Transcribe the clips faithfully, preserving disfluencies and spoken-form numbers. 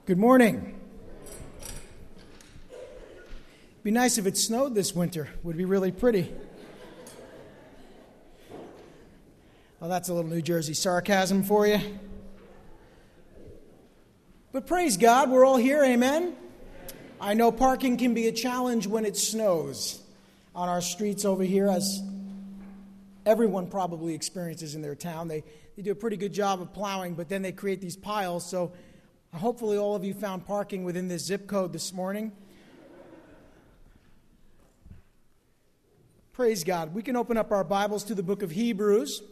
Good morning. It'd be nice if it snowed this winter. It would be really pretty. Well, that's a little New Jersey sarcasm for you. But praise God, we're all here, amen? I know parking can be a challenge when it snows on our streets over here, as everyone probably experiences in their town. They, they do a pretty good job of plowing, but then they create these piles, so hopefully all of you found parking within this zip code this morning. Praise God. We can open up our Bibles to the book of Hebrews.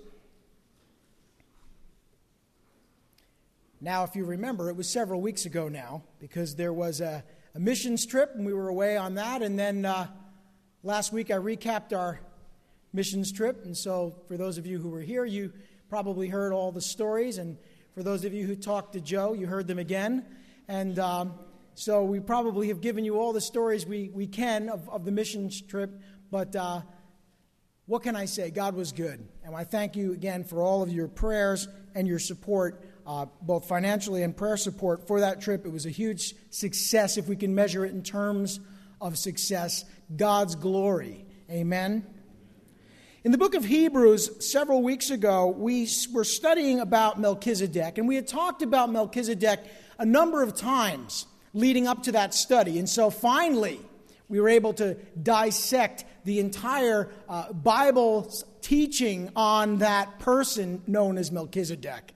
Now, if you remember, it was several weeks ago now, because there was a, a missions trip, and we were away on that. And then uh, last week I recapped our missions trip. And so for those of you who were here, you probably heard all the stories. And for those of you who talked to Joe, you heard them again. And um, so we probably have given you all the stories we, we can of, of the missions trip. But uh, what can I say? God was good. And I thank you again for all of your prayers and your support, uh, both financially and prayer support for that trip. It was a huge success, if we can measure it in terms of success. God's glory. Amen. In the book of Hebrews, several weeks ago, we were studying about Melchizedek, and we had talked about Melchizedek a number of times leading up to that study. And so finally, we were able to dissect the entire uh, Bible teaching on that person known as Melchizedek.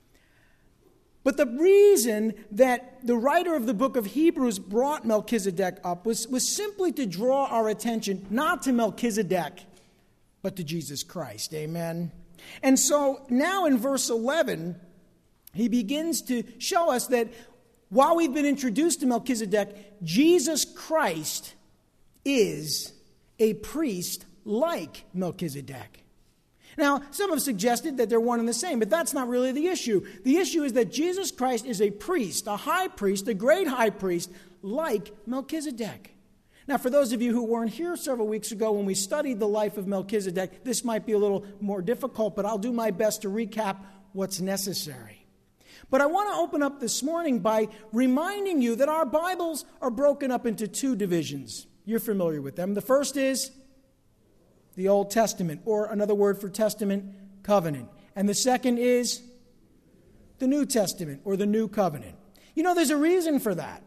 But the reason that the writer of the book of Hebrews brought Melchizedek up was, was simply to draw our attention not to Melchizedek, but to Jesus Christ. Amen. And so now in verse eleven, he begins to show us that while we've been introduced to Melchizedek, Jesus Christ is a priest like Melchizedek. Now, some have suggested that they're one and the same, but that's not really the issue. The issue is that Jesus Christ is a priest, a high priest, a great high priest, like Melchizedek. Now, for those of you who weren't here several weeks ago when we studied the life of Melchizedek, this might be a little more difficult, but I'll do my best to recap what's necessary. But I want to open up this morning by reminding you that our Bibles are broken up into two divisions. You're familiar with them. The first is the Old Testament, or another word for testament, covenant. And the second is the New Testament, or the New Covenant. You know, there's a reason for that.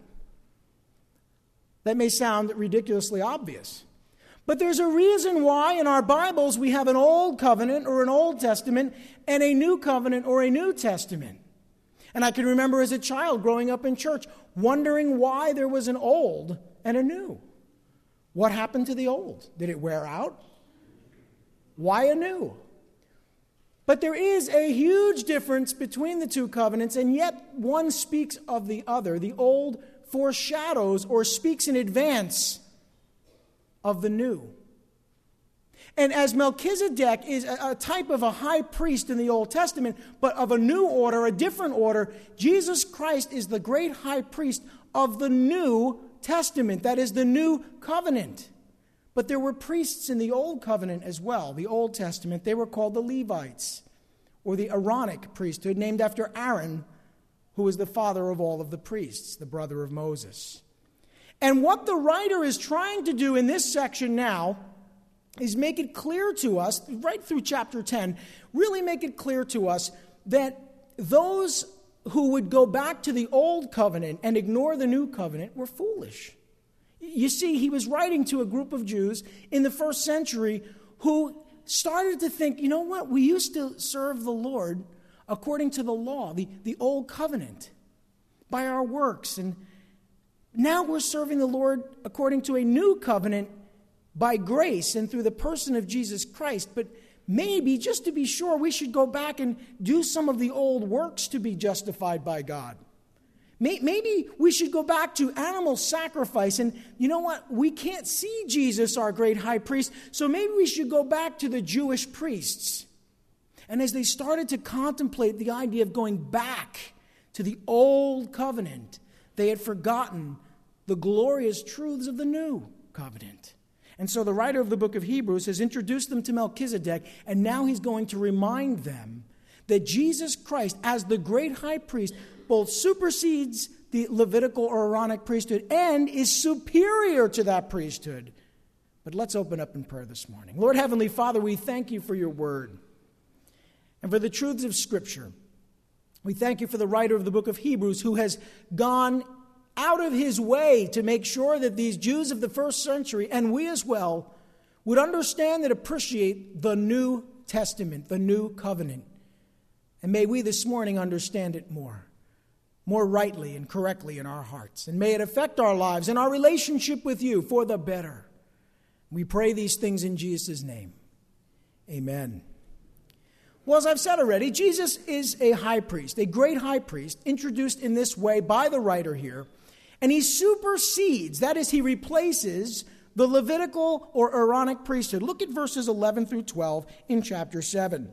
That may sound ridiculously obvious. But there's a reason why in our Bibles we have an Old Covenant or an Old Testament and a New Covenant or a New Testament. And I can remember as a child growing up in church wondering why there was an Old and a New. What happened to the Old? Did it wear out? Why a New? But there is a huge difference between the two covenants, and yet one speaks of the other. The Old foreshadows or speaks in advance of the new. And as Melchizedek is a, a type of a high priest in the Old Testament, but of a new order, a different order, Jesus Christ is the great high priest of the New Testament, that is the New Covenant. But there were priests in the Old Covenant as well, the Old Testament. They were called the Levites, or the Aaronic priesthood, named after Aaron, who was the father of all of the priests, the brother of Moses. And what the writer is trying to do in this section now is make it clear to us, right through chapter ten, really make it clear to us that those who would go back to the Old Covenant and ignore the New Covenant were foolish. You see, he was writing to a group of Jews in the first century who started to think, you know what, we used to serve the Lord according to the law, the, the Old Covenant, by our works. And now we're serving the Lord according to a new covenant by grace and through the person of Jesus Christ. But maybe, just to be sure, we should go back and do some of the old works to be justified by God. Maybe we should go back to animal sacrifice. And you know what? We can't see Jesus, our great high priest, so maybe we should go back to the Jewish priests. And as they started to contemplate the idea of going back to the Old Covenant, they had forgotten the glorious truths of the New Covenant. And so the writer of the book of Hebrews has introduced them to Melchizedek, and now he's going to remind them that Jesus Christ, as the great high priest, both supersedes the the Levitical or Aaronic priesthood and is superior to that priesthood. But let's open up in prayer this morning. Lord Heavenly Father, we thank you for your word and for the truths of Scripture. We thank you for the writer of the book of Hebrews who has gone out of his way to make sure that these Jews of the first century, and we as well, would understand and appreciate the New Testament, the New Covenant. And may we this morning understand it more, more rightly and correctly in our hearts. And may it affect our lives and our relationship with you for the better. We pray these things in Jesus' name. Amen. Well, as I've said already, Jesus is a high priest, a great high priest, introduced in this way by the writer here. And he supersedes, that is, he replaces the Levitical or Aaronic priesthood. Look at verses eleven through twelve in chapter seven.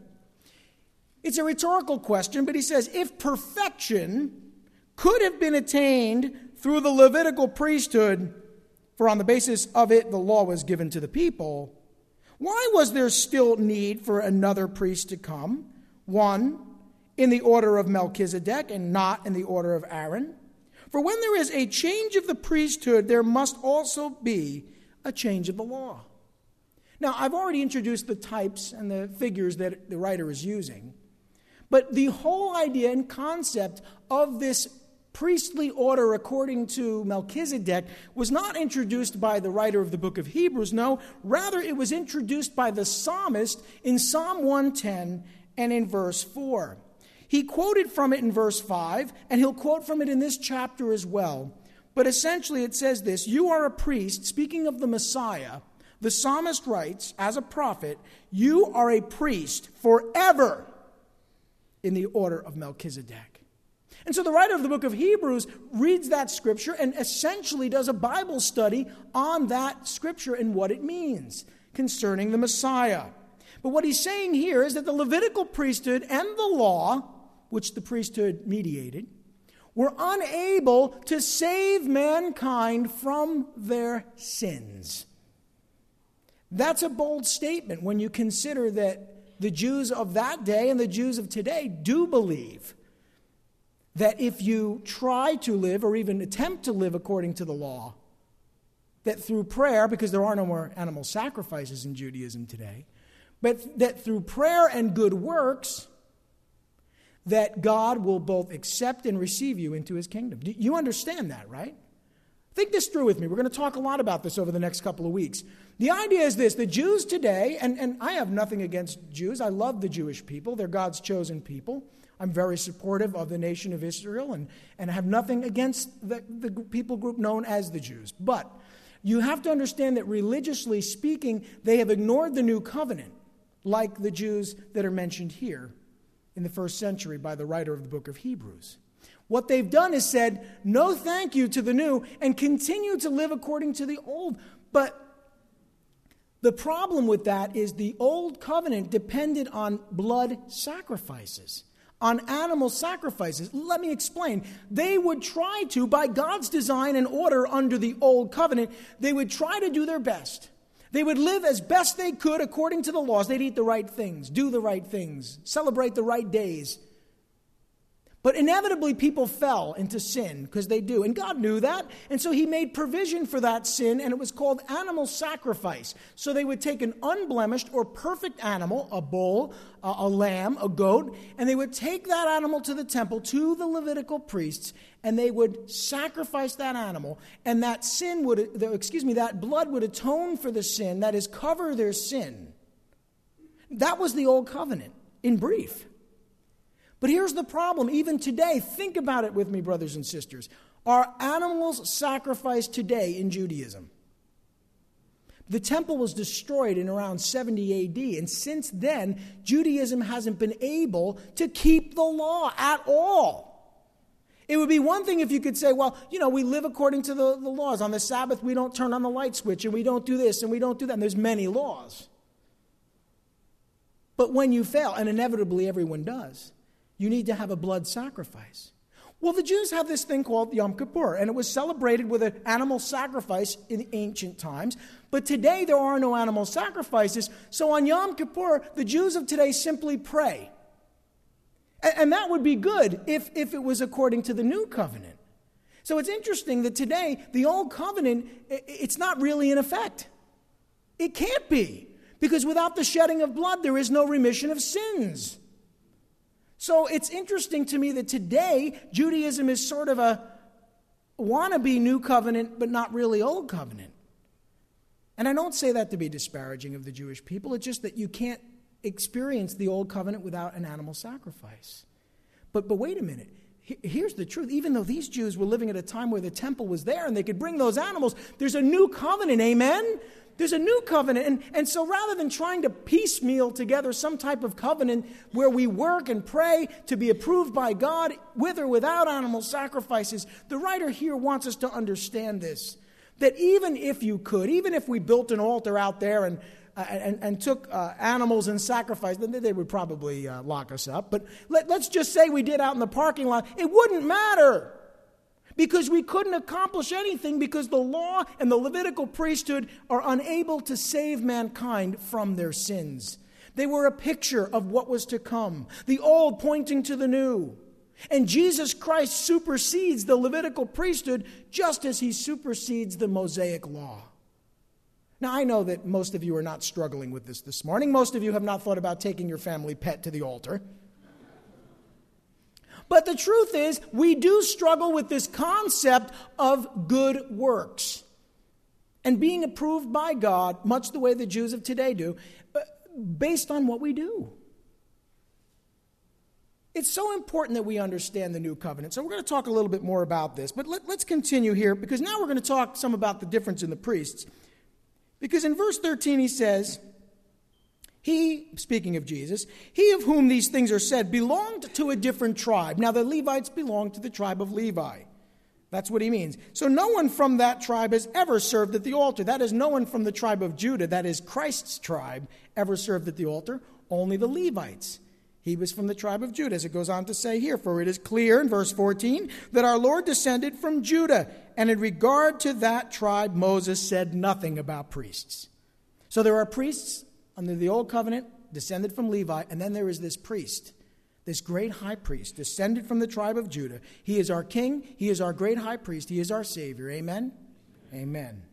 It's a rhetorical question, but he says, if perfection could have been attained through the Levitical priesthood, for on the basis of it the law was given to the people, why was there still need for another priest to come, one in the order of Melchizedek and not in the order of Aaron? For when there is a change of the priesthood, there must also be a change of the law. Now, I've already introduced the types and the figures that the writer is using, but the whole idea and concept of this priestly order according to Melchizedek was not introduced by the writer of the book of Hebrews. No, rather it was introduced by the psalmist in Psalm one ten and in verse four. He quoted from it in verse five, and he'll quote from it in this chapter as well. But essentially it says this: you are a priest, speaking of the Messiah. The psalmist writes, as a prophet, you are a priest forever in the order of Melchizedek. And so the writer of the book of Hebrews reads that scripture and essentially does a Bible study on that scripture and what it means concerning the Messiah. But what he's saying here is that the Levitical priesthood and the law, which the priesthood mediated, were unable to save mankind from their sins. That's a bold statement when you consider that the Jews of that day and the Jews of today do believe that if you try to live or even attempt to live according to the law, that through prayer, because there are no more animal sacrifices in Judaism today, but that through prayer and good works, that God will both accept and receive you into his kingdom. Do you understand that, right? Think this through with me. We're going to talk a lot about this over the next couple of weeks. The idea is this: the Jews today, and, and I have nothing against Jews. I love the Jewish people. They're God's chosen people. I'm very supportive of the nation of Israel and, and have nothing against the, the people group known as the Jews. But you have to understand that religiously speaking, they have ignored the new covenant, like the Jews that are mentioned here in the first century by the writer of the book of Hebrews. What they've done is said, no thank you to the new, and continue to live according to the old. But the problem with that is the old covenant depended on blood sacrifices, on animal sacrifices. Let me explain. They would try to, by God's design and order under the old covenant, they would try to do their best. They would live as best they could according to the laws. They'd eat the right things, do the right things, celebrate the right days. But inevitably people fell into sin, because they do. And God knew that. And so he made provision for that sin, and it was called animal sacrifice. So they would take an unblemished or perfect animal, a bull, a, a lamb, a goat, and they would take that animal to the temple, to the Levitical priests, and they would sacrifice that animal. And that sin would, excuse me, that blood would atone for the sin, that is, cover their sin. That was the old covenant, in brief. But here's the problem. Even today, think about it with me, brothers and sisters. Are animals sacrificed today in Judaism? The temple was destroyed in around seventy A D, and since then, Judaism hasn't been able to keep the law at all. It would be one thing if you could say, well, you know, we live according to the, the laws. On the Sabbath, we don't turn on the light switch, and we don't do this, and we don't do that. And there's many laws. But when you fail, and inevitably everyone does, you need to have a blood sacrifice. Well, the Jews have this thing called Yom Kippur, and it was celebrated with an animal sacrifice in ancient times. But today there are no animal sacrifices, so on Yom Kippur, the Jews of today simply pray. And, and that would be good if, if it was according to the new covenant. So it's interesting that today, the old covenant, it's not really in effect. It can't be, because without the shedding of blood, there is no remission of sins. So it's interesting to me that today, Judaism is sort of a wannabe new covenant, but not really old covenant. And I don't say that to be disparaging of the Jewish people. It's just that you can't experience the old covenant without an animal sacrifice. But but wait a minute. Here's the truth. Even though these Jews were living at a time where the temple was there and they could bring those animals, there's a new covenant, amen? There's a new covenant. And, and so rather than trying to piecemeal together some type of covenant where we work and pray to be approved by God with or without animal sacrifices, the writer here wants us to understand this. That even if you could, even if we built an altar out there and uh, and, and took uh, animals and sacrificed them, they would probably uh, lock us up. But let, let's just say we did out in the parking lot. It wouldn't matter. Because we couldn't accomplish anything, because the law and the Levitical priesthood are unable to save mankind from their sins. They were a picture of what was to come, the old pointing to the new. And Jesus Christ supersedes the Levitical priesthood just as he supersedes the Mosaic law. Now, I know that most of you are not struggling with this this morning. Most of you have not thought about taking your family pet to the altar. But the truth is, we do struggle with this concept of good works and being approved by God, much the way the Jews of today do, based on what we do. It's so important that we understand the new covenant. So we're going to talk a little bit more about this. But let, let's continue here, because now we're going to talk some about the difference in the priests. Because in verse thirteen he says, he, speaking of Jesus, he of whom these things are said belonged to a different tribe. Now the Levites belonged to the tribe of Levi. That's what he means. So no one from that tribe has ever served at the altar. That is, no one from the tribe of Judah, that is Christ's tribe, ever served at the altar. Only the Levites. He was from the tribe of Judah, as it goes on to say here. For it is clear in verse fourteen that our Lord descended from Judah. And in regard to that tribe, Moses said nothing about priests. So there are priests under the old covenant, descended from Levi, and then there is this priest, this great high priest, descended from the tribe of Judah. He is our king. He is our great high priest. He is our Savior. Amen? Amen.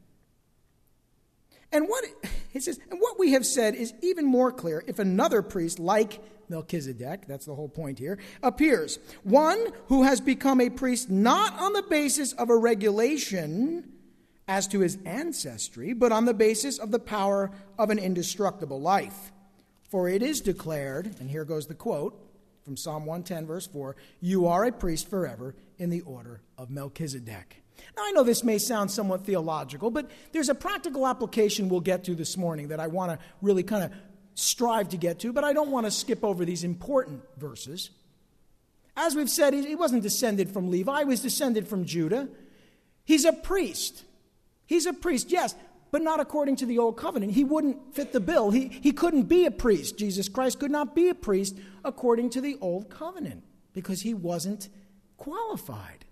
And what it says, and what we have said is even more clear if another priest like Melchizedek, that's the whole point here, appears. One who has become a priest not on the basis of a regulation as to his ancestry, but on the basis of the power of an indestructible life. For it is declared, and here goes the quote from Psalm one ten, verse four, you are a priest forever in the order of Melchizedek. Now, I know this may sound somewhat theological, but there's a practical application we'll get to this morning that I want to really kind of strive to get to, but I don't want to skip over these important verses. As we've said, he wasn't descended from Levi, he was descended from Judah. He's a priest. He's a priest, yes, but not according to the old covenant. He wouldn't fit the bill. He, he couldn't be a priest. Jesus Christ could not be a priest according to the old covenant because he wasn't qualified.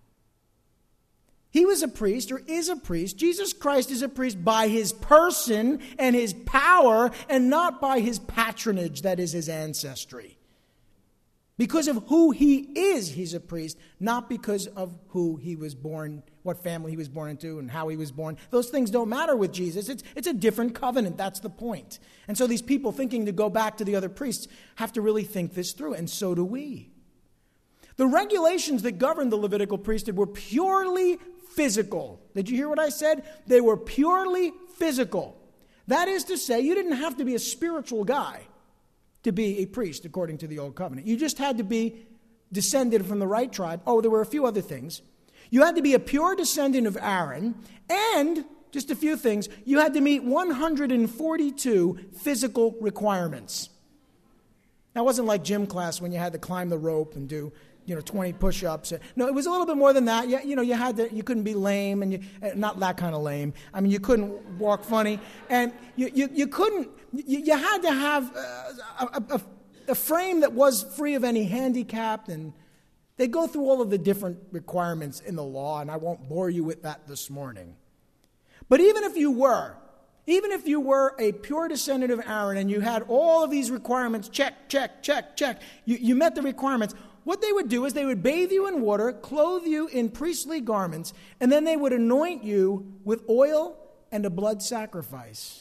He was a priest, or is a priest. Jesus Christ is a priest by his person and his power, and not by his patronage, that is his ancestry. Because of who he is, he's a priest, not because of who he was born, what family he was born into, and how he was born. Those things don't matter with Jesus. It's, it's a different covenant. That's the point. And so these people thinking to go back to the other priests have to really think this through, and so do we. The regulations that governed the Levitical priesthood were purely physical. Did you hear what I said? They were purely physical. That is to say, you didn't have to be a spiritual guy to be a priest according to the old covenant. You just had to be descended from the right tribe. Oh, there were a few other things. You had to be a pure descendant of Aaron, and just a few things, you had to meet one hundred forty-two physical requirements. Now, it wasn't like gym class when you had to climb the rope and do you know, twenty push-ups. No, it was a little bit more than that. You, you know, you had to, you couldn't be lame, and you, not that kind of lame. I mean, you couldn't walk funny, and you, you, you couldn't, you, you had to have a, a, a frame that was free of any handicap, and they go through all of the different requirements in the law, and I won't bore you with that this morning. But even if you were, even if you were a pure descendant of Aaron, and you had all of these requirements, check, check, check, check, you, you met the requirements, what they would do is they would bathe you in water, clothe you in priestly garments, and then they would anoint you with oil and a blood sacrifice.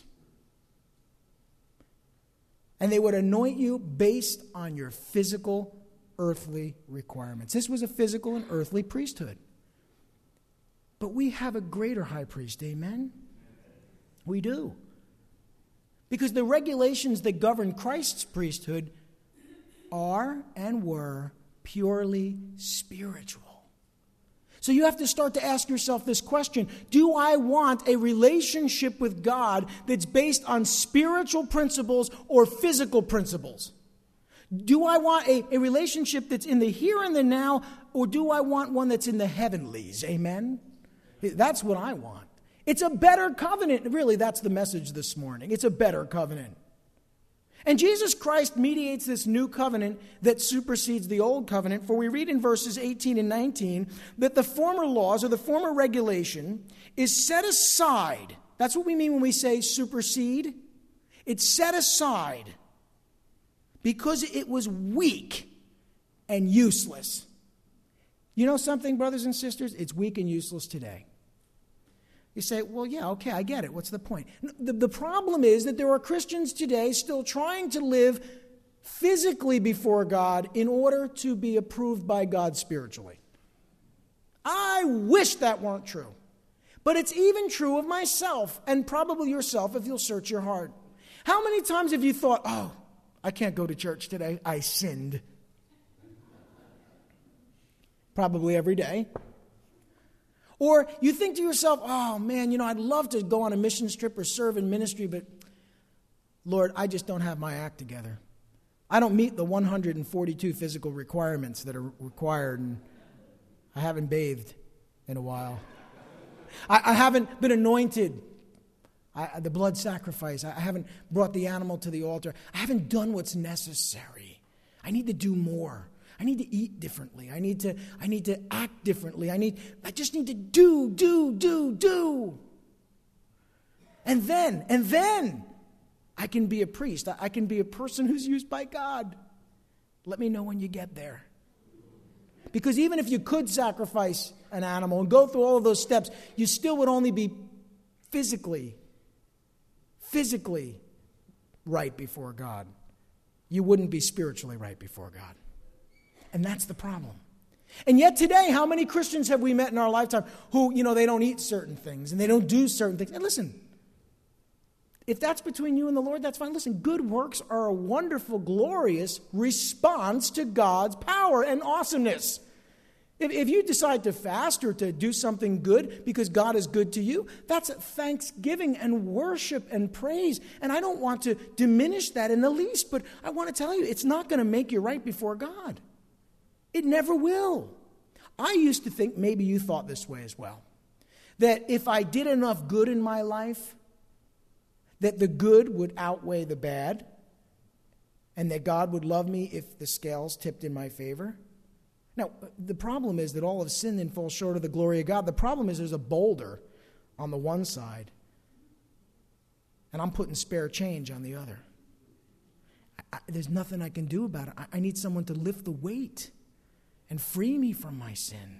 And they would anoint you based on your physical, earthly requirements. This was a physical and earthly priesthood. But we have a greater high priest, amen? We do. Because the regulations that govern Christ's priesthood are and were purely spiritual. So you have to start to ask yourself this question: do I want a relationship with God that's based on spiritual principles or physical principles? Do I want a, a relationship that's in the here and the now, or do I want one that's in the heavenlies? Amen? That's what I want. It's a better covenant. Really, that's the message this morning. It's a better covenant. And Jesus Christ mediates this new covenant that supersedes the old covenant, for we read in verses eighteen and nineteen that the former laws or the former regulation is set aside. That's what we mean when we say supersede. It's set aside because it was weak and useless. You know something, brothers and sisters? It's weak and useless today. You say, well, yeah, okay, I get it. What's the point? The, the problem is that there are Christians today still trying to live physically before God in order to be approved by God spiritually. I wish that weren't true. But it's even true of myself, and probably yourself if you'll search your heart. How many times have you thought, oh, I can't go to church today, I sinned? Probably every day. Or you think to yourself, oh man, you know, I'd love to go on a mission trip or serve in ministry, but Lord, I just don't have my act together. I don't meet the one hundred forty-two physical requirements that are required, and I haven't bathed in a while. I, I haven't been anointed, I, the blood sacrifice. I haven't brought the animal to the altar. I haven't done what's necessary. I need to do more. I need to eat differently. I need to, I need to act differently. I need, I just need to do, do, do, do. And then, and then I can be a priest. I, I can be a person who's used by God. Let me know when you get there. Because even if you could sacrifice an animal and go through all of those steps, you still would only be physically, physically right before God. You wouldn't be spiritually right before God. And that's the problem. And yet today, how many Christians have we met in our lifetime who, you know, they don't eat certain things and they don't do certain things? And listen, if that's between you and the Lord, that's fine. Listen, good works are a wonderful, glorious response to God's power and awesomeness. If, if you decide to fast or to do something good because God is good to you, that's thanksgiving and worship and praise. And I don't want to diminish that in the least, but I want to tell you, it's not going to make you right before God. It never will. I used to think, maybe you thought this way as well, that if I did enough good in my life, that the good would outweigh the bad, and that God would love me if the scales tipped in my favor. Now, the problem is that all have sinned and fall short of the glory of God. The problem is there's a boulder on the one side, and I'm putting spare change on the other. I, there's nothing I can do about it. I, I need someone to lift the weight and free me from my sin.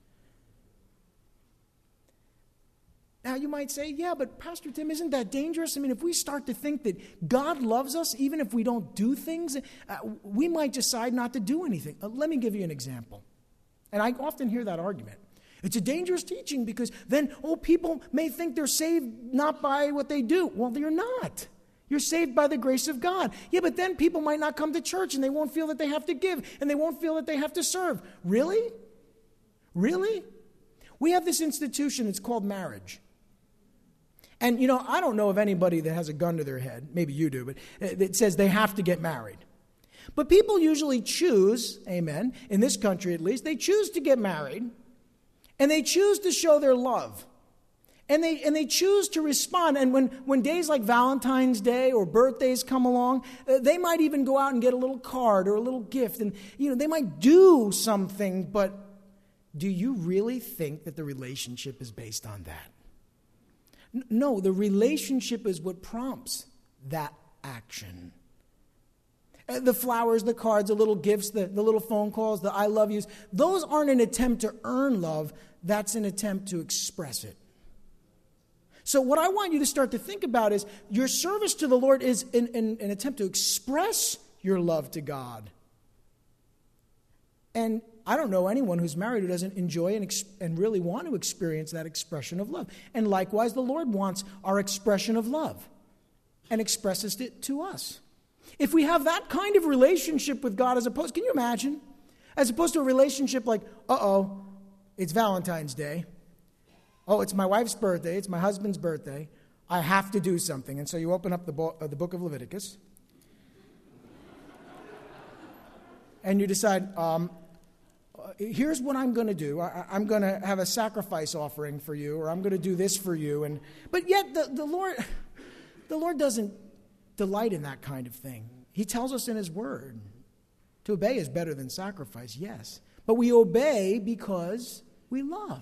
Now you might say, yeah, but Pastor Tim, isn't that dangerous? I mean, if we start to think that God loves us, even if we don't do things, uh, we might decide not to do anything. Uh, let me give you an example. And I often hear that argument. It's a dangerous teaching because then, oh, people may think they're saved not by what they do. Well, they're not. You're saved by the grace of God. Yeah, but then people might not come to church and they won't feel that they have to give and they won't feel that they have to serve. Really? Really? We have this institution, it's called marriage. And, you know, I don't know of anybody that has a gun to their head, maybe you do, but it says they have to get married. But people usually choose, amen, in this country at least, they choose to get married and they choose to show their love. And they and they choose to respond. And when, when days like Valentine's Day or birthdays come along, uh, they might even go out and get a little card or a little gift. And, you know, they might do something, but do you really think that the relationship is based on that? N- no, the relationship is what prompts that action. Uh, The flowers, the cards, the little gifts, the, the little phone calls, the I love yous, those aren't an attempt to earn love. That's an attempt to express it. So what I want you to start to think about is your service to the Lord is an, an, an attempt to express your love to God. And I don't know anyone who's married who doesn't enjoy and, ex- and really want to experience that expression of love. And likewise, the Lord wants our expression of love and expresses it to us. If we have that kind of relationship with God as opposed, can you imagine? As opposed to a relationship like, uh-oh, it's Valentine's Day. Oh, it's my wife's birthday. It's my husband's birthday. I have to do something. And so you open up the, bo- uh, the book of Leviticus. And you decide, um, here's what I'm going to do. I, I'm going to have a sacrifice offering for you, or I'm going to do this for you. And but yet the, the Lord, the Lord doesn't delight in that kind of thing. He tells us in His Word, to obey is better than sacrifice, yes. But we obey because we love.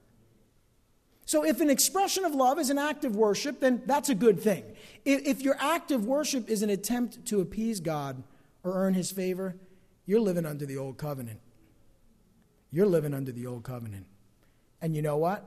So if an expression of love is an act of worship, then that's a good thing. If, if your act of worship is an attempt to appease God or earn His favor, you're living under the old covenant. You're living under the old covenant. And you know what?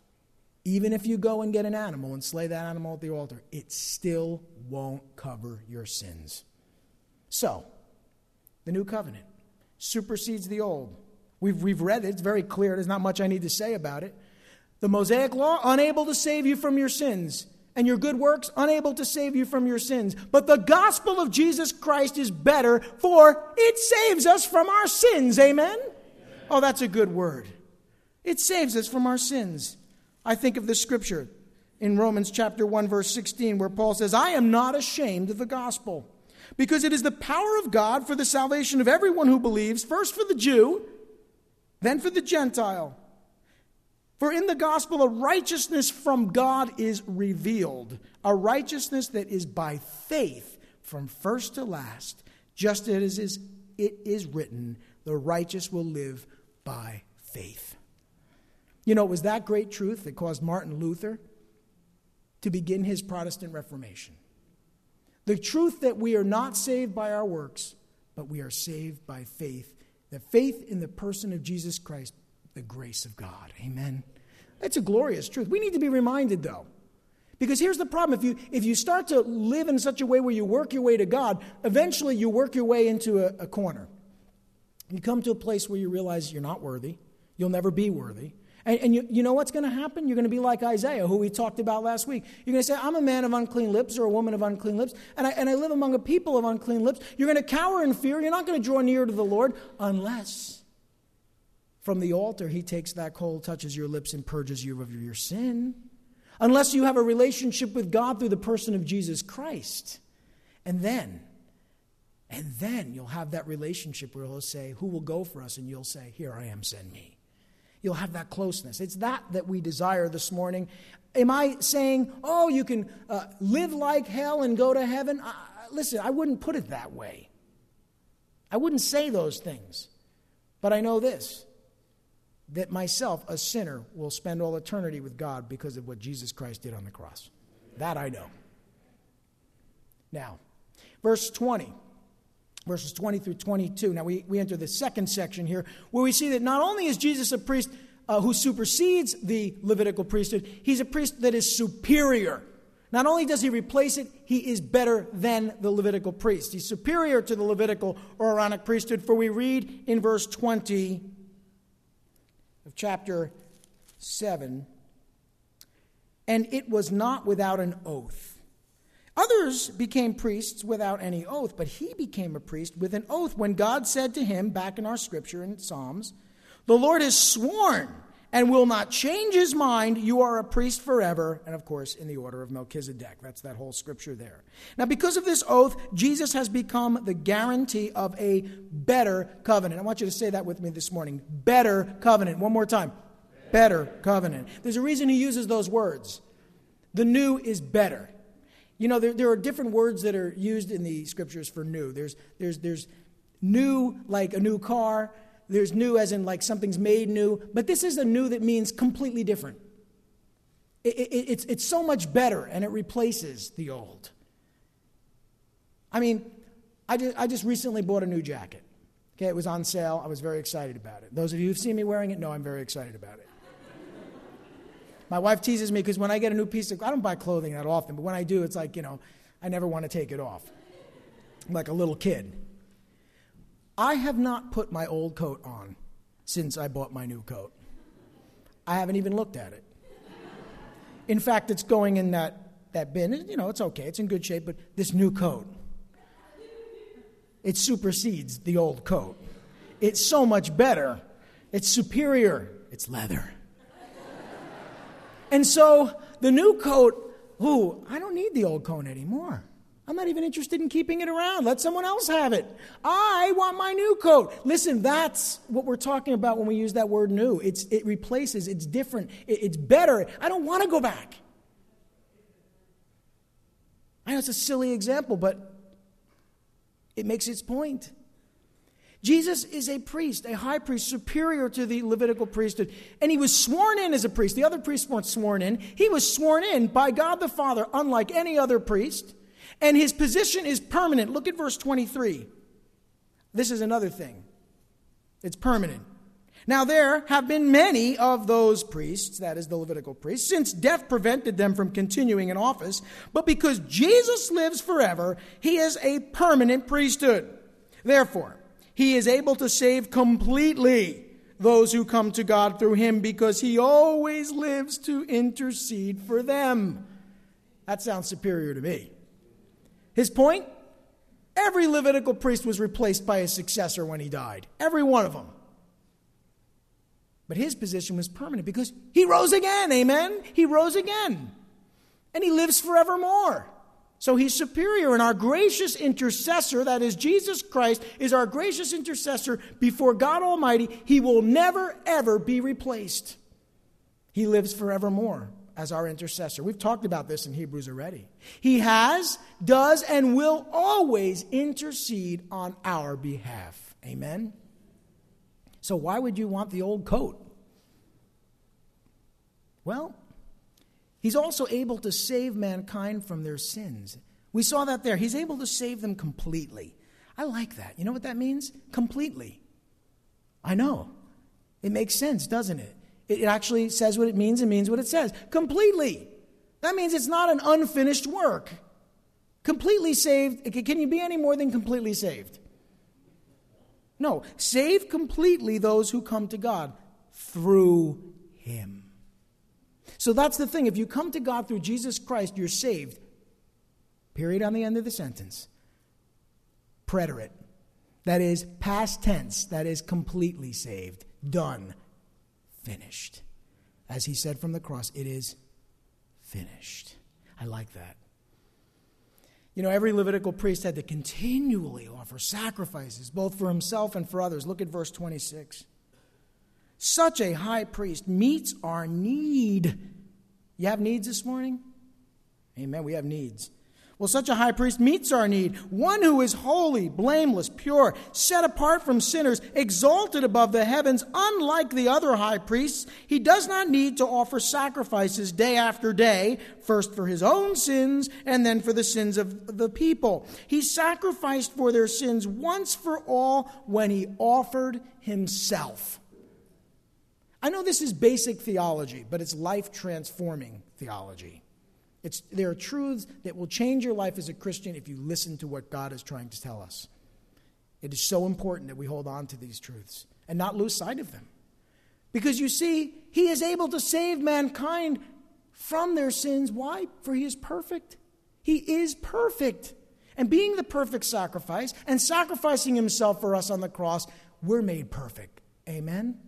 Even if you go and get an animal and slay that animal at the altar, it still won't cover your sins. So, the new covenant supersedes the old. We've, we've read it. It's very clear. There's not much I need to say about it. The Mosaic law, unable to save you from your sins. And your good works, unable to save you from your sins. But the gospel of Jesus Christ is better, for it saves us from our sins. Amen? Amen. Oh, that's a good word. It saves us from our sins. I think of the scripture in Romans chapter one, verse sixteen, where Paul says, I am not ashamed of the gospel, because it is the power of God for the salvation of everyone who believes, first for the Jew, then for the Gentile. For in the gospel, a righteousness from God is revealed, a righteousness that is by faith from first to last, just as it is written, the righteous will live by faith. You know, it was that great truth that caused Martin Luther to begin his Protestant Reformation. The truth that we are not saved by our works, but we are saved by faith. The faith in the person of Jesus Christ, the grace of God. Amen. That's a glorious truth. We need to be reminded, though. Because here's the problem. If you, if you start to live in such a way where you work your way to God, eventually you work your way into a, a corner. You come to a place where you realize you're not worthy. You'll never be worthy. And, and you, you know what's going to happen? You're going to be like Isaiah, who we talked about last week. You're going to say, I'm a man of unclean lips or a woman of unclean lips, and I, and I live among a people of unclean lips. You're going to cower in fear. You're not going to draw near to the Lord unless from the altar he takes that coal, touches your lips, and purges you of your sin. Unless you have a relationship with God through the person of Jesus Christ. And then, and then you'll have that relationship where he'll say, who will go for us? And you'll say, here I am, send me. You'll have that closeness. It's that that we desire this morning. Am I saying, oh, you can uh, live like hell and go to heaven? Uh, listen, I wouldn't put it that way. I wouldn't say those things. But I know this, that myself, a sinner, will spend all eternity with God because of what Jesus Christ did on the cross. That I know. Now, verse twenty. Verses twenty through twenty-two. Now, we, we enter the second section here, where we see that not only is Jesus a priest uh, who supersedes the Levitical priesthood, he's a priest that is superior. Not only does he replace it, he is better than the Levitical priest. He's superior to the Levitical or Aaronic priesthood, for we read in verse twenty of chapter seven, and it was not without an oath. Others became priests without any oath, but he became a priest with an oath when God said to him, back in our scripture in Psalms, the Lord has sworn and will not change his mind. You are a priest forever. And of course, in the order of Melchizedek. That's that whole scripture there. Now, because of this oath, Jesus has become the guarantee of a better covenant. I want you to say that with me this morning. Better covenant. One more time. Better covenant. There's a reason he uses those words. The new is better. You know, there, there are different words that are used in the scriptures for new. There's, there's, there's new like a new car. There's new as in like something's made new. But this is a new that means completely different. It, it, it's, it's so much better, and it replaces the old. I mean, I just, I just recently bought a new jacket. Okay, it was on sale. I was very excited about it. Those of you who've seen me wearing it know I'm very excited about it. My wife teases me because when I get a new piece of, I don't buy clothing that often, but when I do, it's like, you know, I never want to take it off. I'm like a little kid. I have not put my old coat on since I bought my new coat. I haven't even looked at it. In fact, it's going in that, that bin. You know, it's okay. It's in good shape, but this new coat, it supersedes the old coat. It's so much better. It's superior. It's leather. And so the new coat, ooh, I don't need the old coat anymore. I'm not even interested in keeping it around. Let someone else have it. I want my new coat. Listen, that's what we're talking about when we use that word new. It's, it replaces, it's different, it, it's better. I don't want to go back. I know it's a silly example, but it makes its point. Jesus is a priest, a high priest, superior to the Levitical priesthood. And he was sworn in as a priest. The other priests weren't sworn in. He was sworn in by God the Father, unlike any other priest. And his position is permanent. Look at verse twenty-three. This is another thing. It's permanent. Now there have been many of those priests, that is the Levitical priests, since death prevented them from continuing in office. But because Jesus lives forever, he is a permanent priesthood. Therefore, he is able to save completely those who come to God through him, because he always lives to intercede for them. That sounds superior to me. His point? Every Levitical priest was replaced by a successor when he died. Every one of them. But his position was permanent because he rose again. Amen? He rose again. And he lives forevermore. So he's superior. And our gracious intercessor, that is Jesus Christ, is our gracious intercessor before God Almighty. He will never, ever be replaced. He lives forevermore as our intercessor. We've talked about this in Hebrews already. He has, does, and will always intercede on our behalf. Amen? So why would you want the old coat? Well, he's also able to save mankind from their sins. We saw that there. He's able to save them completely. I like that. You know what that means? Completely. I know. It makes sense, doesn't it? It actually says what it means and means what it says. Completely. That means it's not an unfinished work. Completely saved. Can you be any more than completely saved? No. Save completely those who come to God through him. So that's the thing. If you come to God through Jesus Christ, you're saved. Period on the end of the sentence. Preterite. That is past tense. That is completely saved. Done. Finished. As he said from the cross, it is finished. I like that. You know, every Levitical priest had to continually offer sacrifices, both for himself and for others. Look at verse twenty-six. Such a high priest meets our need. You have needs this morning? Amen, we have needs. Well, such a high priest meets our need. One who is holy, blameless, pure, set apart from sinners, exalted above the heavens. Unlike the other high priests, he does not need to offer sacrifices day after day, first for his own sins and then for the sins of the people. He sacrificed for their sins once for all when he offered himself. I know this is basic theology, but it's life-transforming theology. It's, there are truths that will change your life as a Christian if you listen to what God is trying to tell us. It is so important that we hold on to these truths and not lose sight of them. Because you see, he is able to save mankind from their sins. Why? For he is perfect. He is perfect. And being the perfect sacrifice and sacrificing himself for us on the cross, we're made perfect. Amen?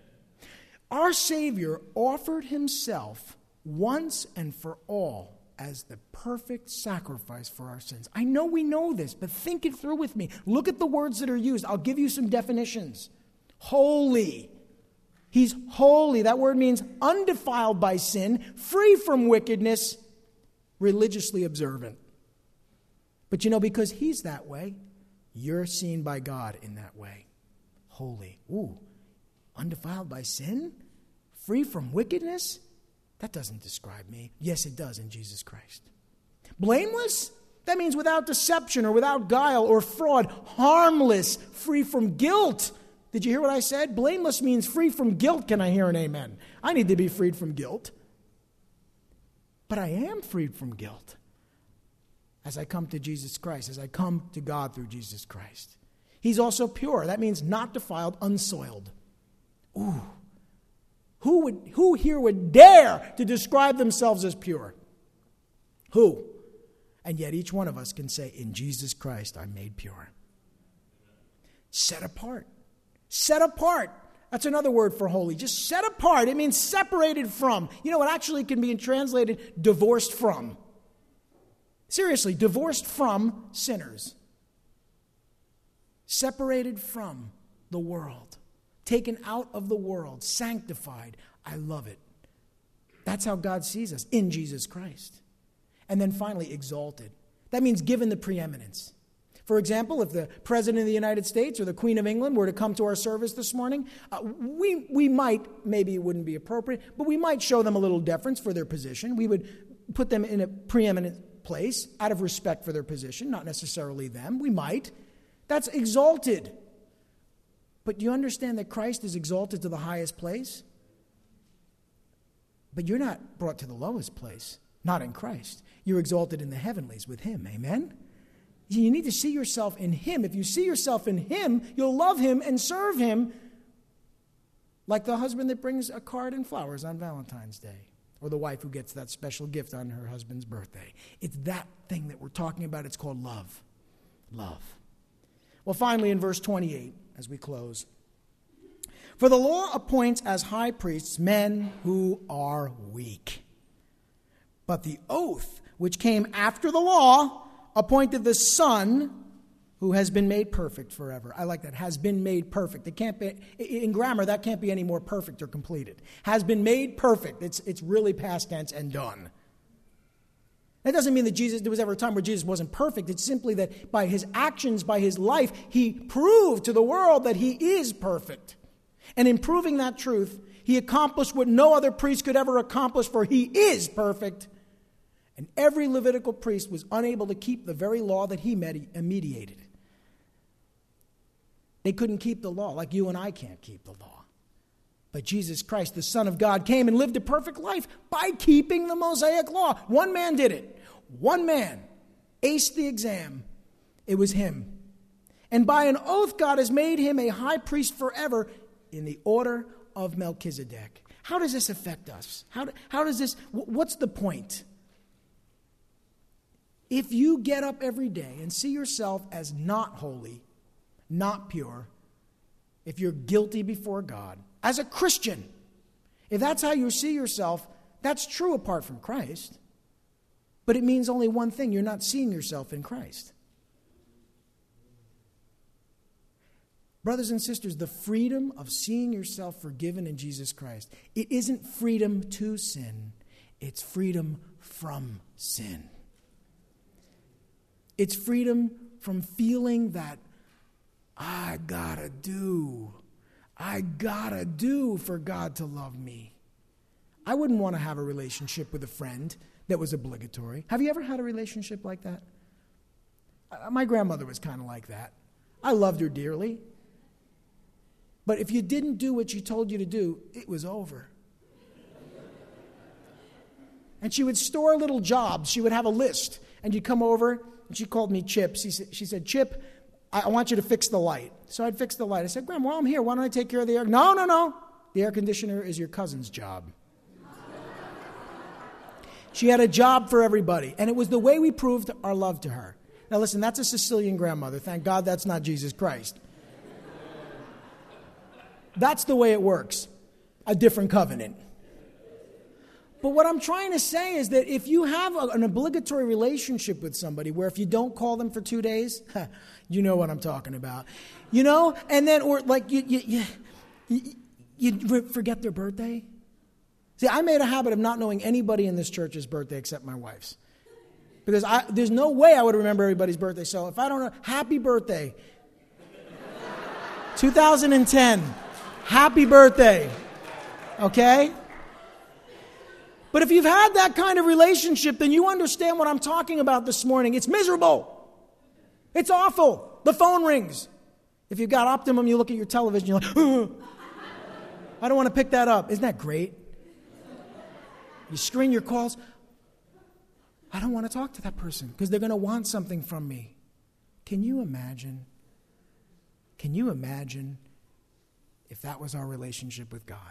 Our Savior offered himself once and for all as the perfect sacrifice for our sins. I know we know this, but think it through with me. Look at the words that are used. I'll give you some definitions. Holy. He's holy. That word means undefiled by sin, free from wickedness, religiously observant. But you know, because he's that way, you're seen by God in that way. Holy. Ooh, undefiled by sin? Free from wickedness? That doesn't describe me. Yes, it does in Jesus Christ. Blameless? That means without deception or without guile or fraud, harmless, free from guilt. Did you hear what I said? Blameless means free from guilt. Can I hear an amen? I need to be freed from guilt. But I am freed from guilt as I come to Jesus Christ, as I come to God through Jesus Christ. He's also pure. That means not defiled, unsoiled. Ooh. Who would, who here would dare to describe themselves as pure? Who? And yet each one of us can say, in Jesus Christ, I'm made pure. Set apart. Set apart. That's another word for holy. Just set apart. It means separated from. You know, it actually can be translated divorced from. Seriously, divorced from sinners. Separated from the world. Taken out of the world. Sanctified. I love it. That's how God sees us, in Jesus Christ. And then finally, exalted. That means given the preeminence. For example, if the President of the United States or the Queen of England were to come to our service this morning, uh, we, we might, maybe it wouldn't be appropriate, but we might show them a little deference for their position. We would put them in a preeminent place out of respect for their position, not necessarily them. We might. That's exalted. But do you understand that Christ is exalted to the highest place? But you're not brought to the lowest place. Not in Christ. You're exalted in the heavenlies with Him. Amen? You need to see yourself in Him. If you see yourself in Him, you'll love Him and serve Him like the husband that brings a card and flowers on Valentine's Day, or the wife who gets that special gift on her husband's birthday. It's that thing that we're talking about. It's called love. Love. Well, finally, in verse twenty-eight, as we close, for the law appoints as high priests men who are weak. But the oath which came after the law appointed the Son who has been made perfect forever. I like that. Has been made perfect. It can't be, in grammar, that can't be any more perfect or completed. Has been made perfect. It's, it's really past tense and done. That doesn't mean that Jesus, there was ever a time where Jesus wasn't perfect. It's simply that by His actions, by His life, He proved to the world that He is perfect. And in proving that truth, He accomplished what no other priest could ever accomplish, for He is perfect. And every Levitical priest was unable to keep the very law that He mediated. They couldn't keep the law, like you and I can't keep the law. But Jesus Christ, the Son of God, came and lived a perfect life by keeping the Mosaic law. One man did it. One man aced the exam. It was Him. And by an oath, God has made Him a high priest forever in the order of Melchizedek. How does this affect us? How, do, how does this, what's the point? If you get up every day and see yourself as not holy, not pure, if you're guilty before God, as a Christian, if that's how you see yourself, that's true apart from Christ. But it means only one thing: you're not seeing yourself in Christ. Brothers and sisters, the freedom of seeing yourself forgiven in Jesus Christ, it isn't freedom to sin, it's freedom from sin. It's freedom from feeling that I gotta do, I gotta do for God to love me. I wouldn't want to have a relationship with a friend that was obligatory. Have you ever had a relationship like that? My grandmother was kind of like that. I loved her dearly. But if you didn't do what she told you to do, it was over. And she would store little jobs. She would have a list. And you'd come over, and she called me Chip. She said, she said, Chip, I want you to fix the light. So I'd fix the light. I said, Grandma, while I'm here, why don't I take care of the air? No, no, no. The air conditioner is your cousin's job. She had a job for everybody. And it was the way we proved our love to her. Now listen, that's a Sicilian grandmother. Thank God that's not Jesus Christ. That's the way it works. A different covenant. But what I'm trying to say is that if you have a, an obligatory relationship with somebody where if you don't call them for two days, you know what I'm talking about. You know? And then, or like you, you, you, you forget their birthday. See, I made a habit of not knowing anybody in this church's birthday except my wife's. Because I, there's no way I would remember everybody's birthday. So if I don't know, happy birthday. two thousand ten. Happy birthday. Okay? But if you've had that kind of relationship, then you understand what I'm talking about this morning. It's miserable. It's awful. The phone rings. If you've got Optimum, you look at your television, you're like, oh, I don't want to pick that up. Isn't that great? You screen your calls. I don't want to talk to that person because they're going to want something from me. Can you imagine? Can you imagine if that was our relationship with God?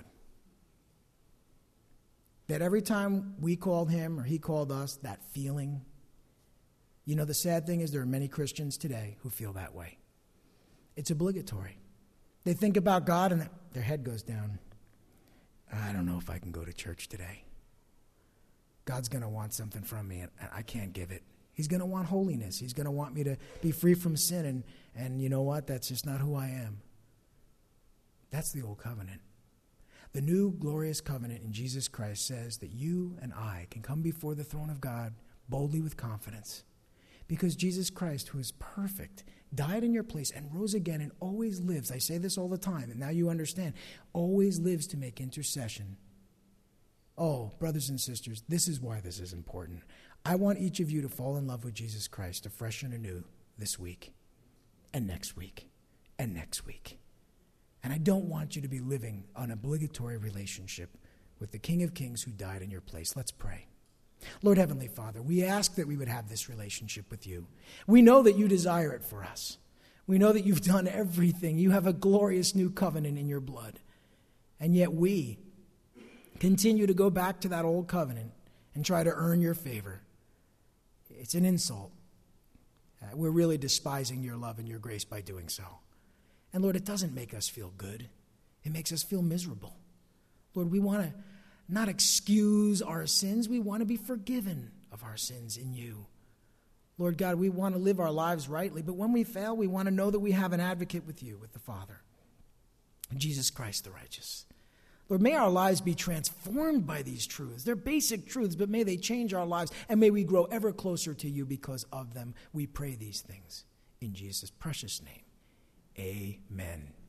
That every time we called him or he called us, that feeling. You know, the sad thing is there are many Christians today who feel that way. It's obligatory. They think about God and their head goes down. I don't know if I can go to church today. God's going to want something from me, and I can't give it. He's going to want holiness. He's going to want me to be free from sin, and, and you know what? That's just not who I am. That's the old covenant. The new glorious covenant in Jesus Christ says that you and I can come before the throne of God boldly with confidence because Jesus Christ, who is perfect, died in your place and rose again and always lives. I say this all the time, and now you understand. Always lives to make intercession. Oh, brothers and sisters, this is why this is important. I want each of you to fall in love with Jesus Christ afresh and anew this week and next week and next week. And I don't want you to be living an obligatory relationship with the King of Kings who died in your place. Let's pray. Lord Heavenly Father, we ask that we would have this relationship with you. We know that you desire it for us. We know that you've done everything. You have a glorious new covenant in your blood. And yet we continue to go back to that old covenant and try to earn your favor. It's an insult. Uh, we're really despising your love and your grace by doing so. And Lord, it doesn't make us feel good. It makes us feel miserable. Lord, we want to not excuse our sins. We want to be forgiven of our sins in you. Lord God, we want to live our lives rightly, but when we fail, we want to know that we have an advocate with you, with the Father, Jesus Christ the righteous. Lord, may our lives be transformed by these truths. They're basic truths, but may they change our lives, and may we grow ever closer to you because of them. We pray these things in Jesus' precious name. Amen.